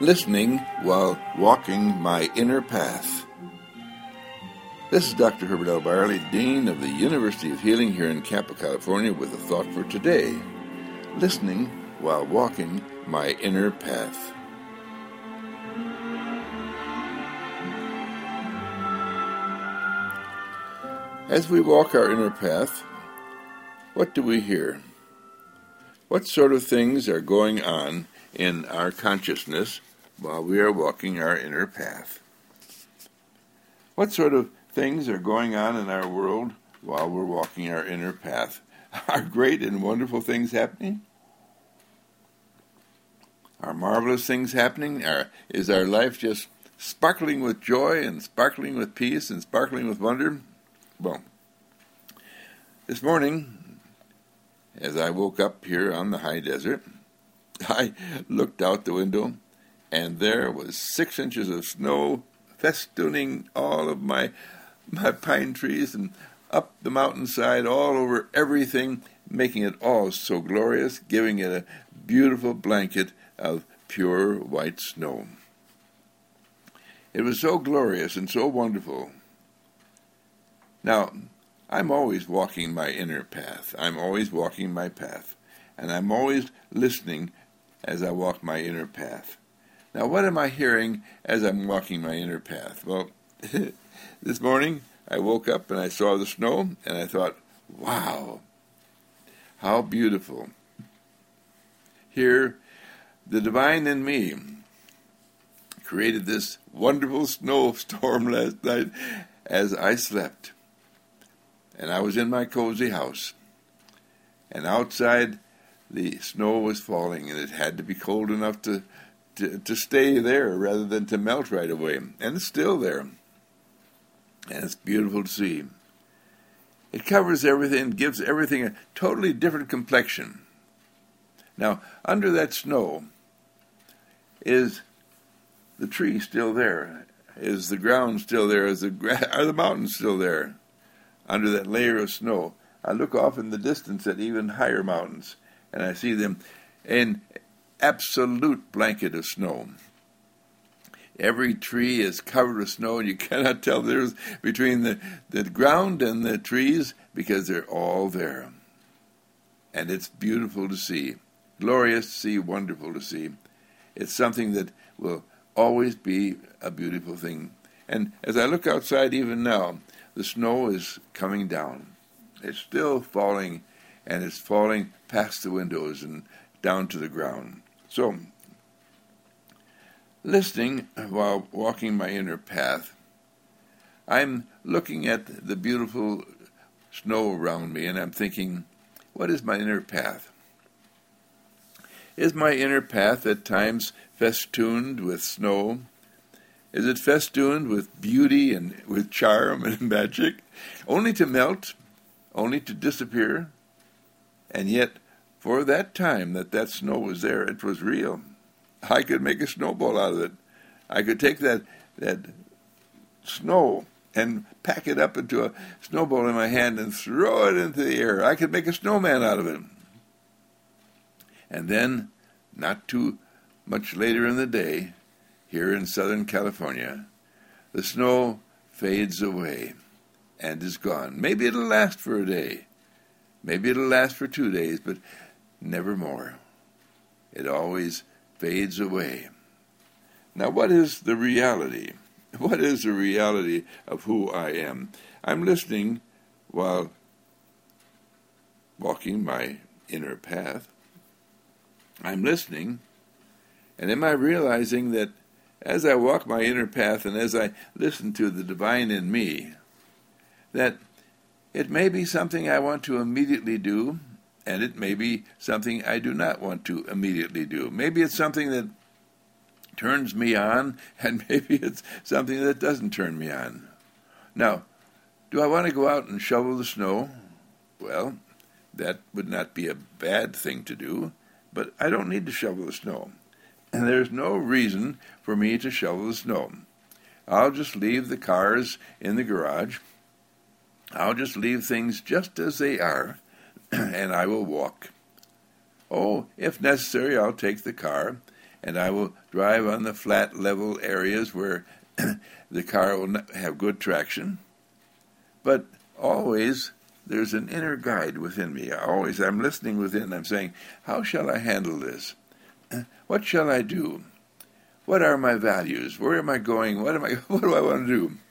listening while walking my inner path. This is Dr. Herbert L. Byerly, Dean of the University of Healing here in Campo, California, with a thought for today, listening while walking my inner path. As we walk our inner path, what do we hear? What sort of things are going on in our consciousness while we are walking our inner path? What sort of things are going on in our world while we're walking our inner path? Are great and wonderful things happening? Are marvelous things happening? Is our life just sparkling with joy and sparkling with peace and sparkling with wonder? Well, this morning, as I woke up here on the high desert, I looked out the window, and there was 6 inches of snow festooning all of my pine trees and up the mountainside, all over everything, making it all so glorious, giving it a beautiful blanket of pure white snow. It was so glorious and so wonderful. Now, I'm always walking my inner path. I'm always walking my path. And I'm always listening as I walk my inner path. Now, what am I hearing as I'm walking my inner path? Well, this morning I woke up and I saw the snow and I thought, wow, how beautiful. Here, the divine in me created this wonderful snowstorm last night as I slept. And I was in my cozy house. And outside, the snow was falling, and it had to be cold enough to stay there rather than to melt right away. And it's still there. And it's beautiful to see. It covers everything, gives everything a totally different complexion. Now, under that snow, is the tree still there? Is the ground still there? Are the mountains still there? Under that layer of snow, I look off in the distance at even higher mountains, and I see them in absolute blanket of snow. Every tree is covered with snow, and you cannot tell there's between the ground and the trees because they're all there. And it's beautiful to see, glorious to see, wonderful to see. It's something that will always be a beautiful thing. And as I look outside even now, the snow is coming down. It's still falling, and it's falling past the windows and down to the ground. So, listening while walking my inner path, I'm looking at the beautiful snow around me, and I'm thinking, what is my inner path? Is my inner path at times festooned with snow? Is it festooned with beauty and with charm and magic, only to melt, only to disappear? And yet, for that time that snow was there, it was real. I could make a snowball out of it. I could take that snow and pack it up into a snowball in my hand and throw it into the air. I could make a snowman out of it. And then, not too much later in the day, here in Southern California, the snow fades away and is gone. Maybe it'll last for a day. Maybe it'll last for 2 days, but never more. It always fades away. Now, what is the reality? What is the reality of who I am? I'm listening while walking my inner path. I'm listening, and am I realizing that as I walk my inner path and as I listen to the divine in me, that it may be something I want to immediately do, and it may be something I do not want to immediately do. Maybe it's something that turns me on, and maybe it's something that doesn't turn me on. Now, do I want to go out and shovel the snow? Well, that would not be a bad thing to do, but I don't need to shovel the snow. And there's no reason for me to shovel the snow. I'll just leave the cars in the garage. I'll just leave things just as they are, and I will walk. Oh, if necessary, I'll take the car and I will drive on the flat, level areas where the car will have good traction. But always there's an inner guide within me. Always I'm listening within. I'm saying, how shall I handle this? What shall I do? What are my values? Where am I going? What do I want to do?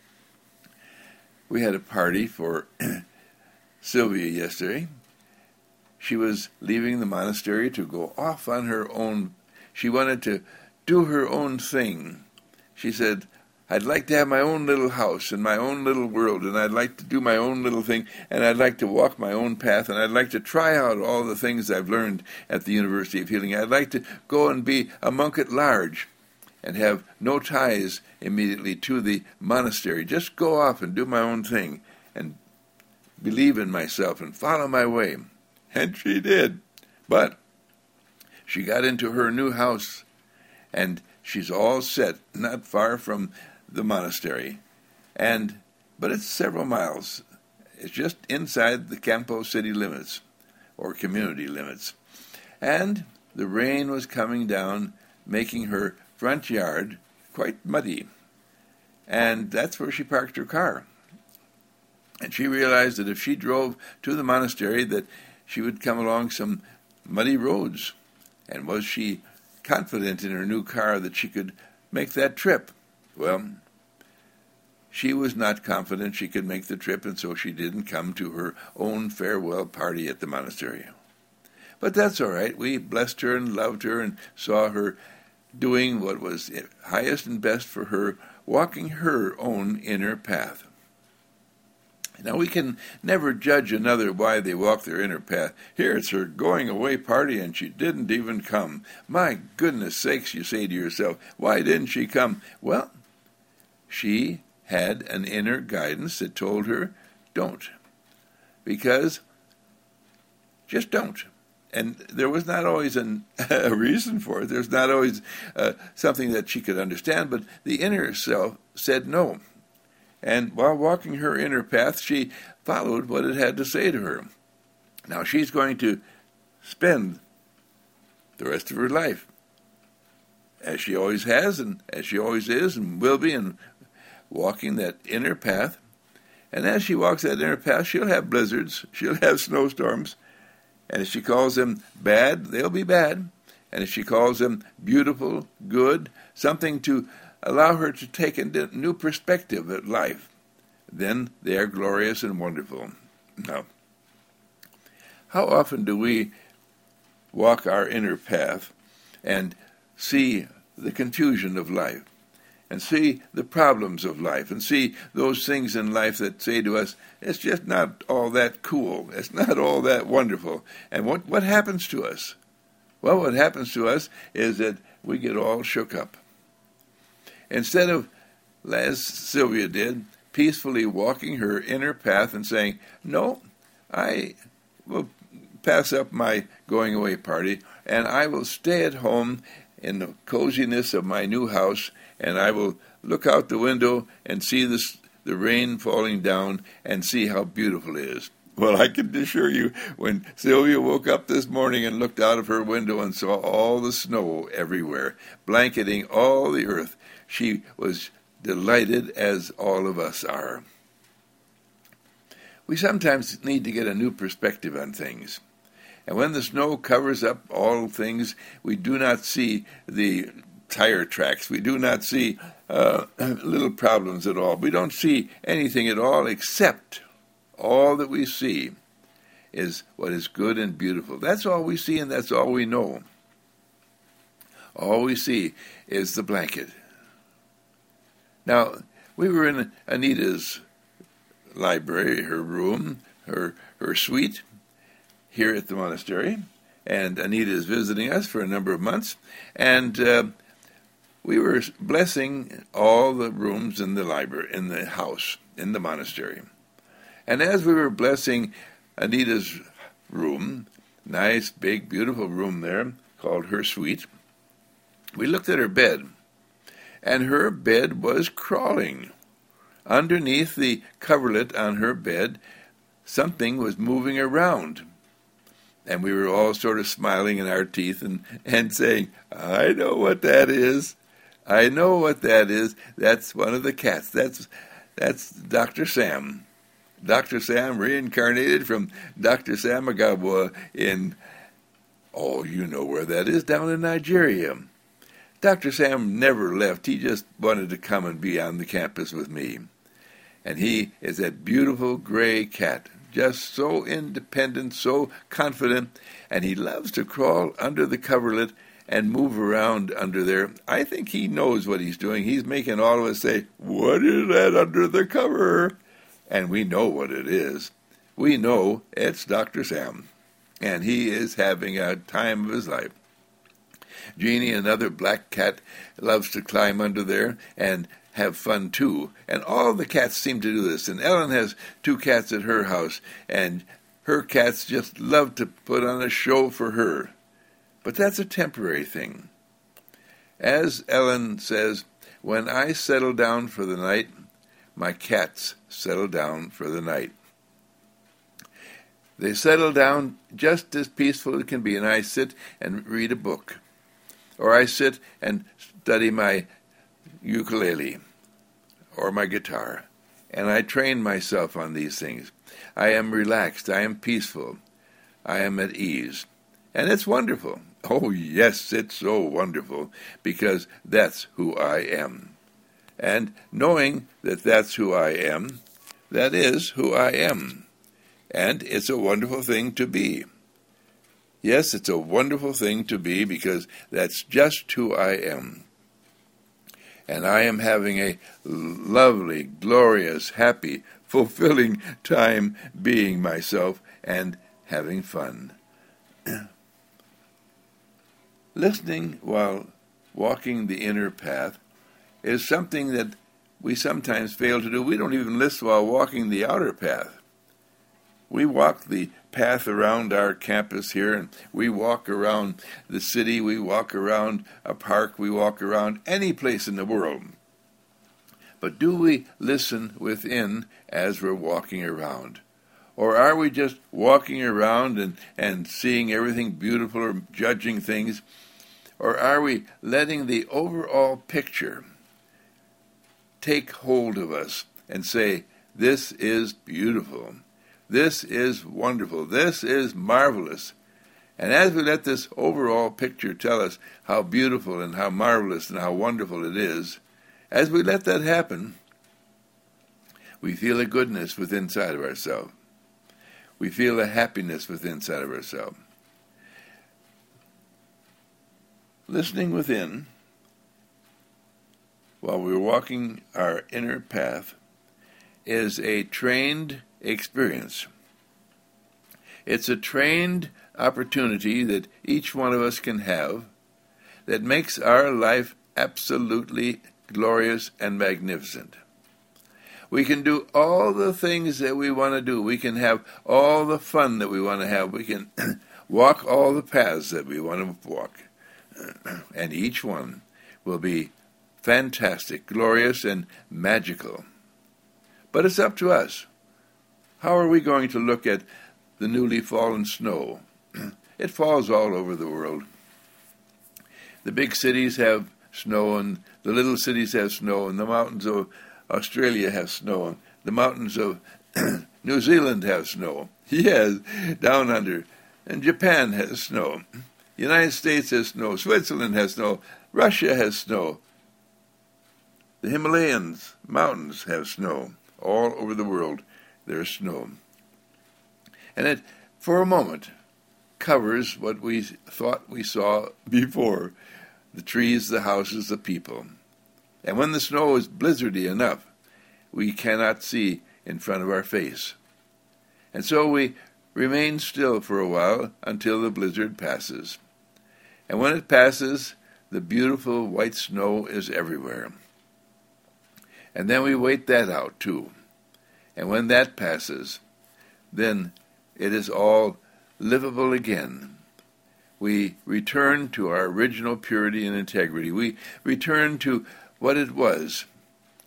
We had a party for Sylvia yesterday. She was leaving the monastery to go off on her own. She wanted to do her own thing. She said, I'd like to have my own little house and my own little world, and I'd like to do my own little thing, and I'd like to walk my own path, and I'd like to try out all the things I've learned at the University of Healing. I'd like to go and be a monk at large and have no ties immediately to the monastery. Just go off and do my own thing and believe in myself and follow my way. And she did. But she got into her new house, and she's all set, not far from the monastery. But it's several miles. It's just inside the Campo city limits, or community limits. And the rain was coming down, making her front yard quite muddy. And that's where she parked her car. And she realized that if she drove to the monastery, that she would come along some muddy roads. And was she confident in her new car that she could make that trip? Well, she was not confident she could make the trip, and so she didn't come to her own farewell party at the monastery. But that's all right. We blessed her and loved her and saw her doing what was highest and best for her, walking her own inner path. Now, we can never judge another why they walk their inner path. Here, it's her going-away party, and she didn't even come. My goodness sakes, you say to yourself, why didn't she come? Well, she had an inner guidance that told her, don't. Because, just don't. And there was not always a reason for it. There's not always something that she could understand, but the inner self said no. And while walking her inner path, she followed what it had to say to her. Now she's going to spend the rest of her life, as she always has and as she always is and will be, and walking that inner path. And as she walks that inner path, she'll have blizzards, she'll have snowstorms, and if she calls them bad, they'll be bad. And if she calls them beautiful, good, something to allow her to take a new perspective at life, then they are glorious and wonderful. Now, how often do we walk our inner path and see the confusion of life, and see the problems of life, and see those things in life that say to us, it's just not all that cool, it's not all that wonderful. And what happens to us? Well, what happens to us is that we get all shook up. Instead of, as Sylvia did, peacefully walking her inner path and saying, no, I will pass up my going-away party, and I will stay at home in the coziness of my new house, and I will look out the window and see the rain falling down and see how beautiful it is. Well, I can assure you, when Sylvia woke up this morning and looked out of her window and saw all the snow everywhere, blanketing all the earth, she was delighted, as all of us are. We sometimes need to get a new perspective on things. And when the snow covers up all things, we do not see the tire tracks. We do not see little problems at all. We don't see anything at all, except all that we see is what is good and beautiful. That's all we see, and that's all we know. All we see is the blanket. Now, we were in Anita's library, her room, her suite here at the monastery, and Anita is visiting us for a number of months, and we were blessing all the rooms in the library, in the house, in the monastery. And as we were blessing Anita's room, nice, big, beautiful room there, called her suite, we looked at her bed, and her bed was crawling. Underneath the coverlet on her bed, something was moving around. And we were all sort of smiling in our teeth and saying, I know what that is. I know what that is. That's one of the cats. That's Dr. Sam. Dr. Sam reincarnated from Dr. Samagawa in, oh, you know where that is, down in Nigeria. Dr. Sam never left. He just wanted to come and be on the campus with me. And he is that beautiful gray cat, just so independent, so confident, and he loves to crawl under the coverlet and move around under there. I think he knows what he's doing. He's making all of us say, what is that under the cover? And we know what it is. We know it's Dr. Sam, and he is having a time of his life. Jeannie, another black cat, loves to climb under there and have fun too. And all the cats seem to do this. And Ellen has 2 cats at her house, and her cats just love to put on a show for her. But that's a temporary thing. As Ellen says, when I settle down for the night, my cats settle down for the night. They settle down just as peaceful as it can be, and I sit and read a book. Or I sit and study my ukulele or my guitar, and I train myself on these things. I am relaxed. I am peaceful. I am at ease. And it's wonderful. Oh, yes, it's so wonderful, because that's who I am. And knowing that that's who I am, that is who I am. And it's a wonderful thing to be. Yes, it's a wonderful thing to be, because that's just who I am. And I am having a lovely, glorious, happy, fulfilling time being myself and having fun. Listening while walking the inner path is something that we sometimes fail to do. We don't even listen while walking the outer path. We walk the path around our campus here, and we walk around the city, we walk around a park, we walk around any place in the world. But do we listen within as we're walking around? Or are we just walking around and seeing everything beautiful or judging things? Or are we letting the overall picture take hold of us and say, this is beautiful, this is wonderful, this is marvelous? And as we let this overall picture tell us how beautiful and how marvelous and how wonderful it is, as we let that happen, we feel a goodness within inside of ourselves. We feel a happiness within inside of ourselves. Listening within, while we're walking our inner path, is a trained experience. It's a trained opportunity that each one of us can have that makes our life absolutely glorious and magnificent. We can do all the things that we want to do. We can have all the fun that we want to have. We can walk all the paths that we want to walk. And each one will be fantastic, glorious, and magical. But it's up to us. How are we going to look at the newly fallen snow? It falls all over the world. The big cities have snow, and the little cities have snow, and the mountains of Australia have snow, and the mountains of New Zealand have snow. Yes, down under. And Japan has snow. The United States has snow. Switzerland has snow. Russia has snow. The Himalayan mountains have snow. All over the world there's snow. And it, for a moment, covers what we thought we saw before: the trees, the houses, the people. And when the snow is blizzardy enough, we cannot see in front of our face. And so we remain still for a while until the blizzard passes. And when it passes, the beautiful white snow is everywhere. And then we wait that out too. And when that passes, then it is all livable again. We return to our original purity and integrity. We return to what it was.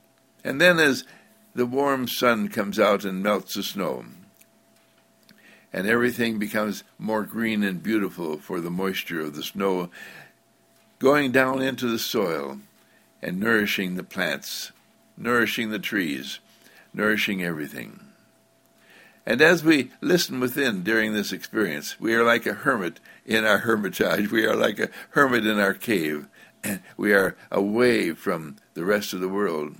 And then as the warm sun comes out and melts the snow, and everything becomes more green and beautiful for the moisture of the snow going down into the soil and nourishing the plants, nourishing the trees, nourishing everything. And as we listen within during this experience, we are like a hermit in our hermitage. We are like a hermit in our cave. We are away from the rest of the world.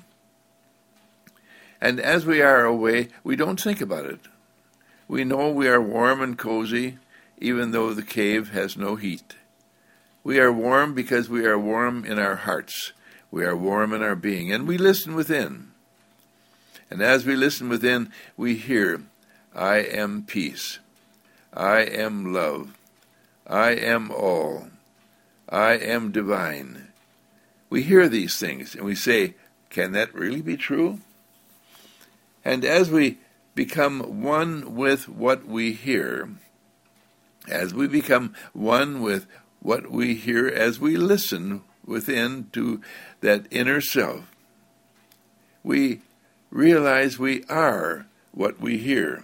And as we are away, we don't think about it. We know we are warm and cozy, even though the cave has no heat. We are warm because we are warm in our hearts. We are warm in our being, and we listen within. And as we listen within, we hear, I am peace. I am love. I am all. I am divine. We hear these things, and we say, can that really be true? And as we become one with what we hear, as we become one with what we hear, as we listen within to that inner self, we realize we are what we hear.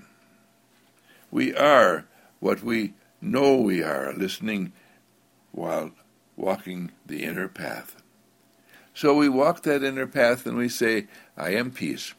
We are what we know we are, listening while walking the inner path. So we walk that inner path and we say, I am peace.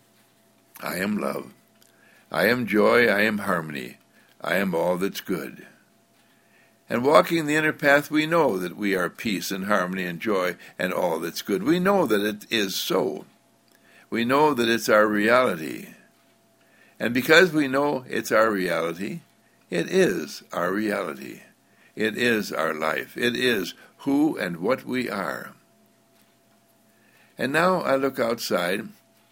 I am love. I am joy. I am harmony. I am all that's good. And walking the inner path, we know that we are peace and harmony and joy and all that's good. We know that it is so. We know that it's our reality. And because we know it's our reality, it is our reality. It is our life. It is who and what we are. And now I look outside,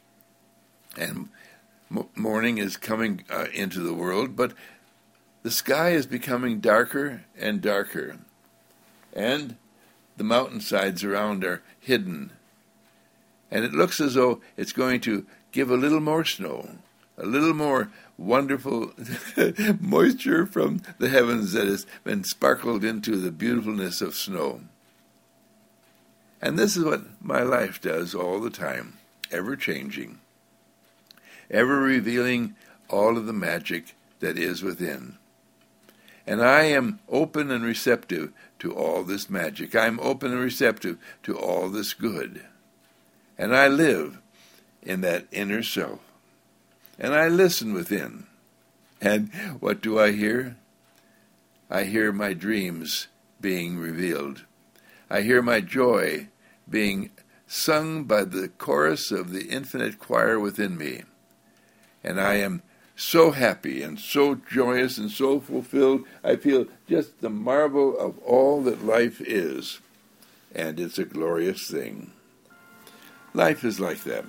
and morning is coming into the world, but the sky is becoming darker and darker, and the mountainsides around are hidden. And it looks as though it's going to give a little more snow, a little more wonderful moisture from the heavens that has been sparkled into the beautifulness of snow. And this is what my life does all the time, ever changing, ever revealing all of the magic that is within. And I am open and receptive to all this magic. I'm open and receptive to all this good. And I live in that inner self. And I listen within. And what do I hear? I hear my dreams being revealed. I hear my joy being sung by the chorus of the infinite choir within me. And I am so happy and so joyous and so fulfilled. I feel just the marvel of all that life is. And it's a glorious thing. Life is like that,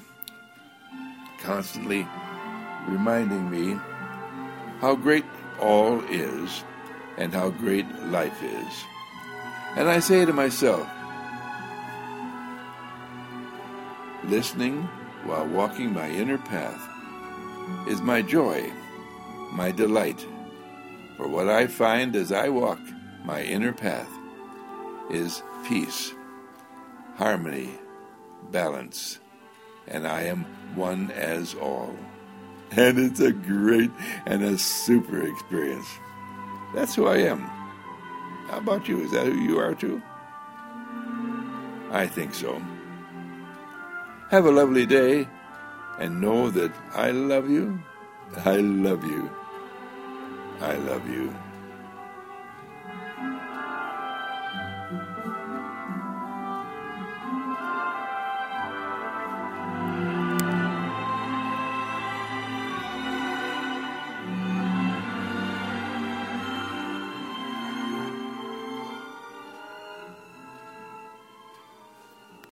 constantly reminding me how great all is and how great life is. And I say to myself, listening while walking my inner path is my joy, my delight. For what I find as I walk my inner path is peace, harmony, balance, and I am one as all. And it's a great and a super experience. That's who I am. How about you? Is that who you are too? I think so. Have a lovely day, and know that I love you, I love you, I love you.